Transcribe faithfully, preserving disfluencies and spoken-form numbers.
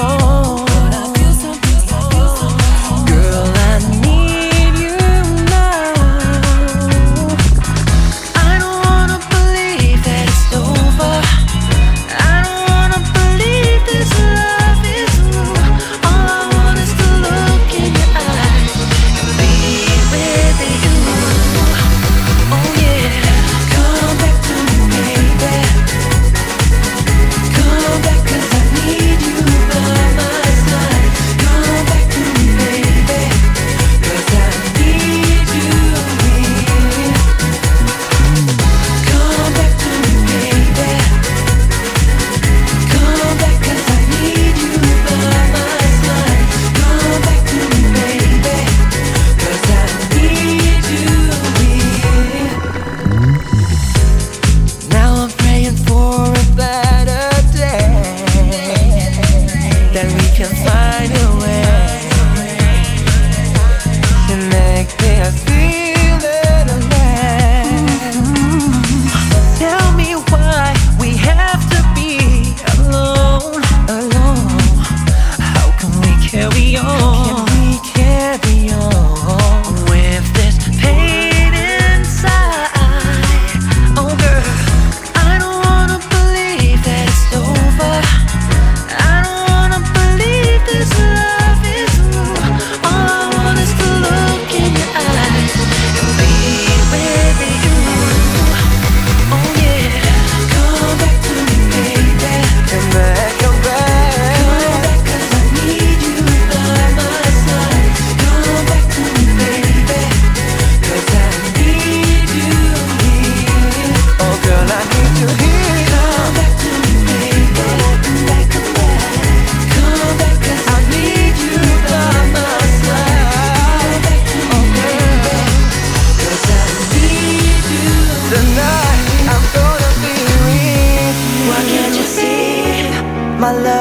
wrong. Girl, I need you now. I don't wanna believe that it's over. I don't wanna believe this love is new. All I want is to look in your eyes and be with you. Oh yeah, come back to me, baby. Come back 'cause I need you by my side. Come back to me, baby, 'cause I need you here. Come back to me, baby. Come back 'cause I need you by my side. Come back to me, baby, 'cause I need you here. Now I'm praying for a better day, that we can find a way to make this feeling last. Tell me why we have to be alone, alone. How can we carry on? Can we carry on with this pain inside? Oh girl, I don't wanna believe that it's over. I don't wanna believe this love is new. All I want is to look in your eyes and be with you. Oh yeah, come back to me, baby. Come back, come back. Come back 'cause I need you by my side. Come back to me, baby, 'cause I need you here. Oh girl, I need you here. Come back to me, baby. Come back, come back. Come back 'cause I need you by my side. Come back to me, baby, 'cause I need you. Tonight I'm gonna be with you. Why can't you see my love?